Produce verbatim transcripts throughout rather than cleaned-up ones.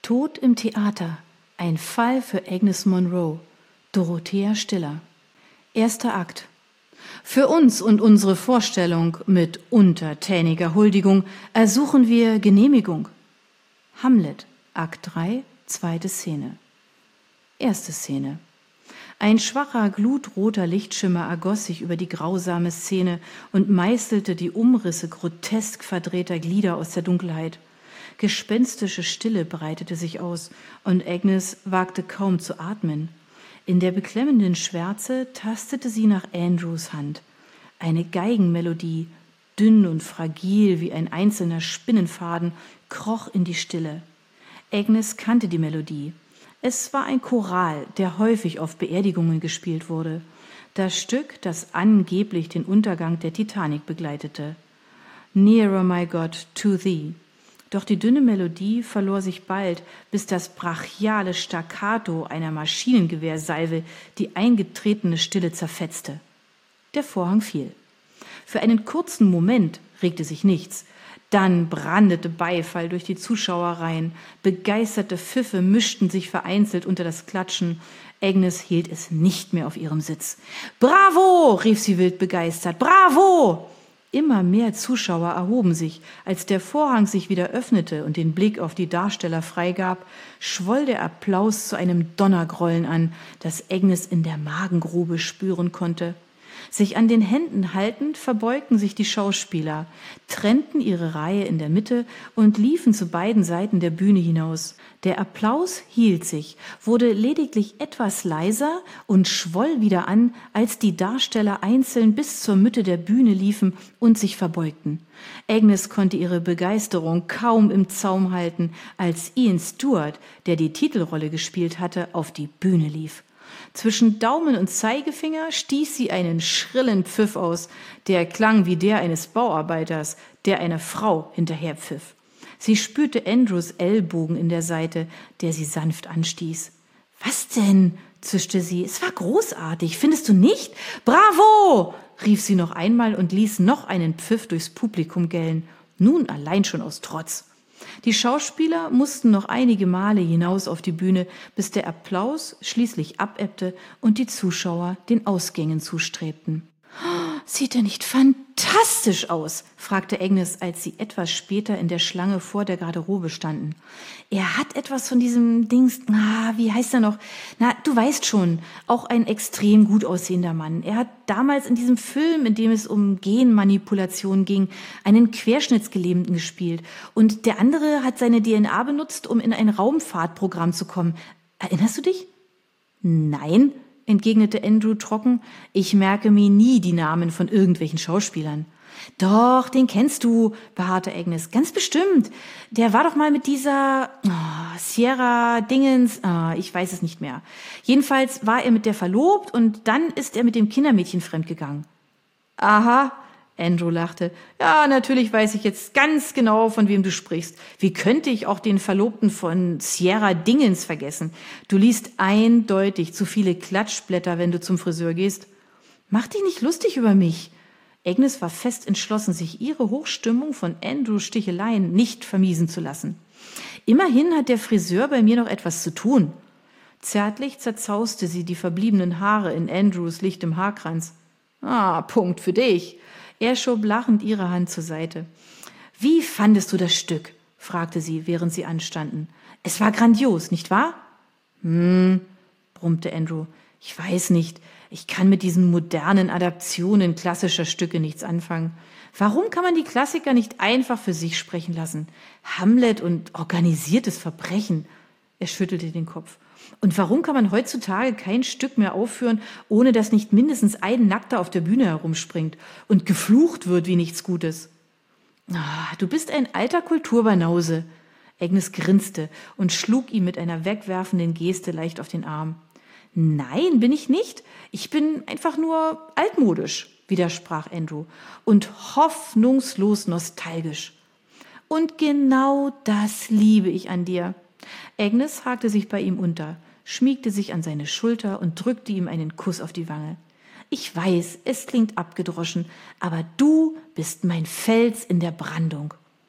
Tod im Theater. Ein Fall für Agnes Monroe. Dorothea Stiller. Erster Akt. Für uns und unsere Vorstellung mit untertäniger Huldigung ersuchen wir Genehmigung. Hamlet, Akt drei, zweite Szene. Erste Szene. Ein schwacher, glutroter Lichtschimmer ergoss sich über die grausame Szene und meißelte die Umrisse grotesk verdrehter Glieder aus der Dunkelheit. Gespenstische Stille breitete sich aus, und Agnes wagte kaum zu atmen. In der beklemmenden Schwärze tastete sie nach Andrews Hand. Eine Geigenmelodie, dünn und fragil wie ein einzelner Spinnenfaden, kroch in die Stille. Agnes kannte die Melodie. Es war ein Choral, der häufig auf Beerdigungen gespielt wurde. Das Stück, das angeblich den Untergang der Titanic begleitete. Nearer, my God, to thee. Doch die dünne Melodie verlor sich bald, bis das brachiale Staccato einer Maschinengewehrsalve die eingetretene Stille zerfetzte. Der Vorhang fiel. Für einen kurzen Moment regte sich nichts. Dann brandete Beifall durch die Zuschauerreihen. Begeisterte Pfiffe mischten sich vereinzelt unter das Klatschen. Agnes hielt es nicht mehr auf ihrem Sitz. »Bravo!« rief sie wild begeistert. »Bravo!« Immer mehr Zuschauer erhoben sich. Als der Vorhang sich wieder öffnete und den Blick auf die Darsteller freigab, schwoll der Applaus zu einem Donnergrollen an, das Agnes in der Magengrube spüren konnte. Sich an den Händen haltend verbeugten sich die Schauspieler, trennten ihre Reihe in der Mitte und liefen zu beiden Seiten der Bühne hinaus. Der Applaus hielt sich, wurde lediglich etwas leiser und schwoll wieder an, als die Darsteller einzeln bis zur Mitte der Bühne liefen und sich verbeugten. Agnes konnte ihre Begeisterung kaum im Zaum halten, als Ian Stewart, der die Titelrolle gespielt hatte, auf die Bühne lief. Zwischen Daumen und Zeigefinger stieß sie einen schrillen Pfiff aus, der klang wie der eines Bauarbeiters, der einer Frau hinterherpfiff. Sie spürte Andrews Ellbogen in der Seite, der sie sanft anstieß. »Was denn?« zischte sie. »Es war großartig, findest du nicht? Bravo!« rief sie noch einmal und ließ noch einen Pfiff durchs Publikum gellen, nun allein schon aus Trotz. Die Schauspieler mussten noch einige Male hinaus auf die Bühne, bis der Applaus schließlich abebbte und die Zuschauer den Ausgängen zustrebten. »Sieht er nicht fantastisch aus?« fragte Agnes, als sie etwas später in der Schlange vor der Garderobe standen. »Er hat etwas von diesem Dings, na, wie heißt er noch? Na, du weißt schon, auch ein extrem gut aussehender Mann. Er hat damals in diesem Film, in dem es um Genmanipulation ging, einen Querschnittsgelähmten gespielt. Und der andere hat seine D N A benutzt, um in ein Raumfahrtprogramm zu kommen. Erinnerst du dich?« »Nein«, entgegnete Andrew trocken. »Ich merke mir nie die Namen von irgendwelchen Schauspielern.« »Doch, den kennst du«, beharrte Agnes. »Ganz bestimmt. Der war doch mal mit dieser oh, Sierra Dingens, oh, ich weiß es nicht mehr. Jedenfalls war er mit der verlobt und dann ist er mit dem Kindermädchen fremdgegangen.« »Aha«, Andrew lachte. »Ja, natürlich weiß ich jetzt ganz genau, von wem du sprichst. Wie könnte ich auch den Verlobten von Sierra Dingens vergessen? Du liest eindeutig zu viele Klatschblätter, wenn du zum Friseur gehst. Mach dich nicht lustig über mich.« Agnes war fest entschlossen, sich ihre Hochstimmung von Andrews Sticheleien nicht vermiesen zu lassen. »Immerhin hat der Friseur bei mir noch etwas zu tun.« Zärtlich zerzauste sie die verbliebenen Haare in Andrews lichtem Haarkranz. »Ah, Punkt für dich.« Er schob lachend ihre Hand zur Seite. »Wie fandest du das Stück?« fragte sie, während sie anstanden. »Es war grandios, nicht wahr?« »Hm«, brummte Andrew. »Ich weiß nicht. Ich kann mit diesen modernen Adaptionen klassischer Stücke nichts anfangen. Warum kann man die Klassiker nicht einfach für sich sprechen lassen? Hamlet und organisiertes Verbrechen.« Er schüttelte den Kopf. »Und warum kann man heutzutage kein Stück mehr aufführen, ohne dass nicht mindestens ein Nackter auf der Bühne herumspringt und geflucht wird wie nichts Gutes?« »Ah, du bist ein alter Kulturbanause.« Agnes grinste und schlug ihm mit einer wegwerfenden Geste leicht auf den Arm. »Nein, bin ich nicht. Ich bin einfach nur altmodisch«, widersprach Andrew, »und hoffnungslos nostalgisch.« »Und genau das liebe ich an dir.« Agnes hakte sich bei ihm unter, schmiegte sich an seine Schulter und drückte ihm einen Kuss auf die Wange. »Ich weiß, es klingt abgedroschen, aber du bist mein Fels in der Brandung.«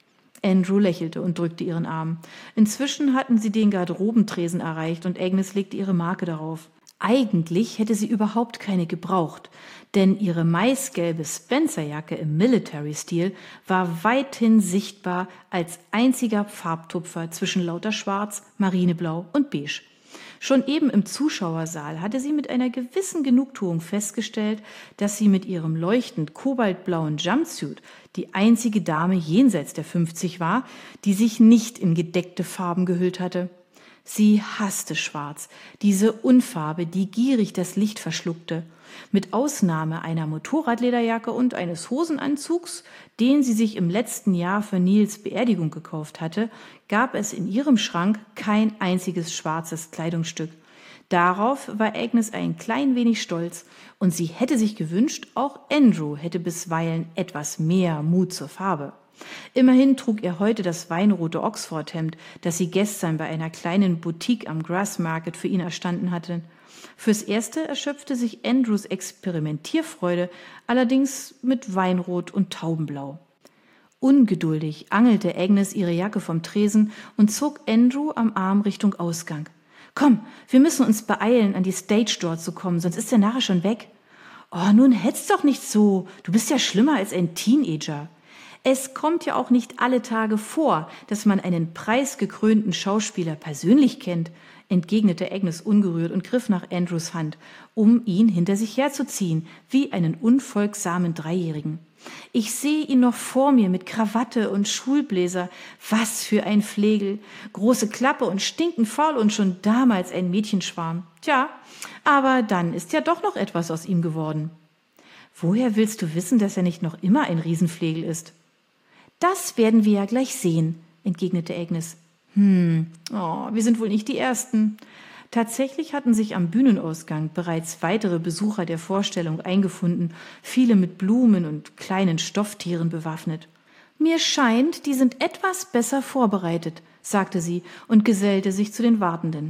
Andrew lächelte und drückte ihren Arm. Inzwischen hatten sie den Garderobentresen erreicht und Agnes legte ihre Marke darauf. Eigentlich hätte sie überhaupt keine gebraucht, denn ihre maisgelbe Spencer-Jacke im Military-Stil war weithin sichtbar als einziger Farbtupfer zwischen lauter Schwarz, Marineblau und Beige. Schon eben im Zuschauersaal hatte sie mit einer gewissen Genugtuung festgestellt, dass sie mit ihrem leuchtend kobaltblauen Jumpsuit die einzige Dame jenseits der fünfzig war, die sich nicht in gedeckte Farben gehüllt hatte. Sie hasste Schwarz, diese Unfarbe, die gierig das Licht verschluckte. Mit Ausnahme einer Motorradlederjacke und eines Hosenanzugs, den sie sich im letzten Jahr für Neils Beerdigung gekauft hatte, gab es in ihrem Schrank kein einziges schwarzes Kleidungsstück. Darauf war Agnes ein klein wenig stolz und sie hätte sich gewünscht, auch Andrew hätte bisweilen etwas mehr Mut zur Farbe. Immerhin trug er heute das weinrote Oxford-Hemd, das sie gestern bei einer kleinen Boutique am Grassmarket für ihn erstanden hatte. Fürs Erste erschöpfte sich Andrews Experimentierfreude allerdings mit Weinrot und Taubenblau. Ungeduldig angelte Agnes ihre Jacke vom Tresen und zog Andrew am Arm Richtung Ausgang. »Komm, wir müssen uns beeilen, an die Stage Door zu kommen, sonst ist der nachher schon weg.« »Oh, nun hetz doch nicht so, du bist ja schlimmer als ein Teenager.« Es kommt ja auch nicht alle Tage vor, dass man einen preisgekrönten Schauspieler persönlich kennt, entgegnete Agnes ungerührt und griff nach Andrews Hand, um ihn hinter sich herzuziehen, wie einen unfolgsamen Dreijährigen. Ich sehe ihn noch vor mir mit Krawatte und Schulbläser. Was für ein Flegel! Große Klappe und stinkend faul und schon damals ein Mädchenschwarm. Tja, aber dann ist ja doch noch etwas aus ihm geworden. Woher willst du wissen, dass er nicht noch immer ein Riesenflegel ist? Das werden wir ja gleich sehen, entgegnete Agnes. Hm, oh, wir sind wohl nicht die Ersten. Tatsächlich hatten sich am Bühnenausgang bereits weitere Besucher der Vorstellung eingefunden, viele mit Blumen und kleinen Stofftieren bewaffnet. Mir scheint, die sind etwas besser vorbereitet, sagte sie und gesellte sich zu den Wartenden.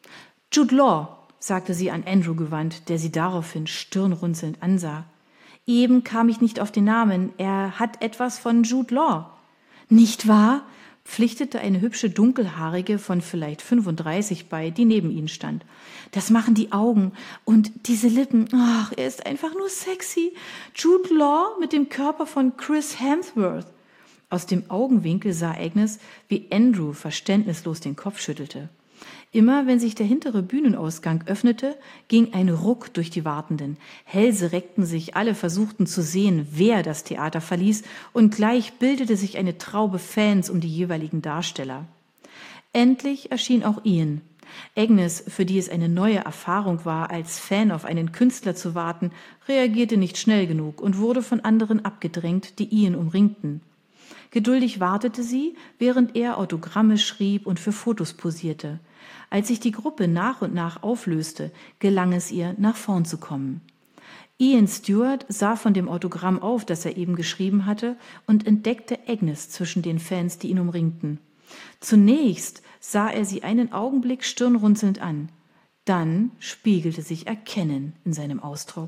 Jude Law, sagte sie an Andrew gewandt, der sie daraufhin stirnrunzelnd ansah. Eben kam ich nicht auf den Namen, er hat etwas von Jude Law. Nicht wahr? Pflichtete eine hübsche Dunkelhaarige von vielleicht fünfunddreißig bei, die neben ihnen stand. Das machen die Augen und diese Lippen. Ach, er ist einfach nur sexy. Jude Law mit dem Körper von Chris Hemsworth. Aus dem Augenwinkel sah Agnes, wie Andrew verständnislos den Kopf schüttelte. Immer wenn sich der hintere Bühnenausgang öffnete, ging ein Ruck durch die Wartenden. Hälse reckten sich, alle versuchten zu sehen, wer das Theater verließ, und gleich bildete sich eine Traube Fans um die jeweiligen Darsteller. Endlich erschien auch Ian. Agnes, für die es eine neue Erfahrung war, als Fan auf einen Künstler zu warten, reagierte nicht schnell genug und wurde von anderen abgedrängt, die Ian umringten. Geduldig wartete sie, während er Autogramme schrieb und für Fotos posierte. Als sich die Gruppe nach und nach auflöste, gelang es ihr, nach vorn zu kommen. Ian Stewart sah von dem Autogramm auf, das er eben geschrieben hatte, und entdeckte Agnes zwischen den Fans, die ihn umringten. Zunächst sah er sie einen Augenblick stirnrunzelnd an. Dann spiegelte sich Erkennen in seinem Ausdruck.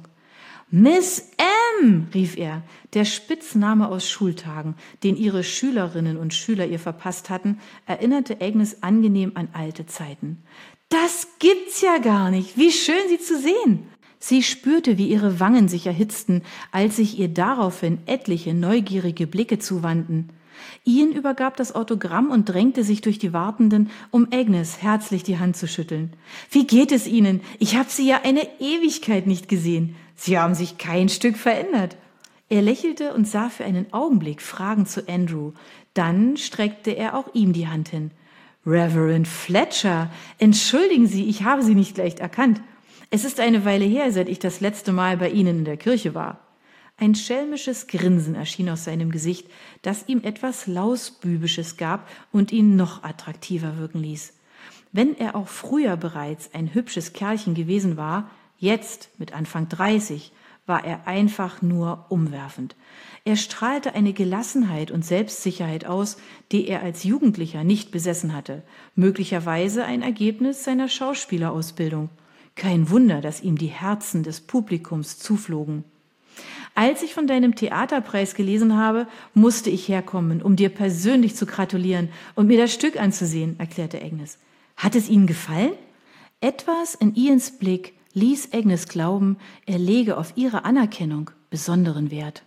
»Miss M«, rief er, der Spitzname aus Schultagen, den ihre Schülerinnen und Schüler ihr verpasst hatten, erinnerte Agnes angenehm an alte Zeiten. »Das gibt's ja gar nicht! Wie schön, Sie zu sehen!« Sie spürte, wie ihre Wangen sich erhitzten, als sich ihr daraufhin etliche neugierige Blicke zuwandten. Ian übergab das Autogramm und drängte sich durch die Wartenden, um Agnes herzlich die Hand zu schütteln. »Wie geht es Ihnen? Ich habe Sie ja eine Ewigkeit nicht gesehen. Sie haben sich kein Stück verändert.« Er lächelte und sah für einen Augenblick fragend zu Andrew. Dann streckte er auch ihm die Hand hin. »Reverend Fletcher, entschuldigen Sie, ich habe Sie nicht leicht erkannt. Es ist eine Weile her, seit ich das letzte Mal bei Ihnen in der Kirche war.« Ein schelmisches Grinsen erschien aus seinem Gesicht, das ihm etwas Lausbübisches gab und ihn noch attraktiver wirken ließ. Wenn er auch früher bereits ein hübsches Kerlchen gewesen war, jetzt, mit Anfang dreißig, war er einfach nur umwerfend. Er strahlte eine Gelassenheit und Selbstsicherheit aus, die er als Jugendlicher nicht besessen hatte, möglicherweise ein Ergebnis seiner Schauspielerausbildung. Kein Wunder, dass ihm die Herzen des Publikums zuflogen. Als ich von deinem Theaterpreis gelesen habe, musste ich herkommen, um dir persönlich zu gratulieren und mir das Stück anzusehen, erklärte Agnes. Hat es Ihnen gefallen? Etwas in Ians Blick ließ Agnes glauben, er lege auf ihre Anerkennung besonderen Wert.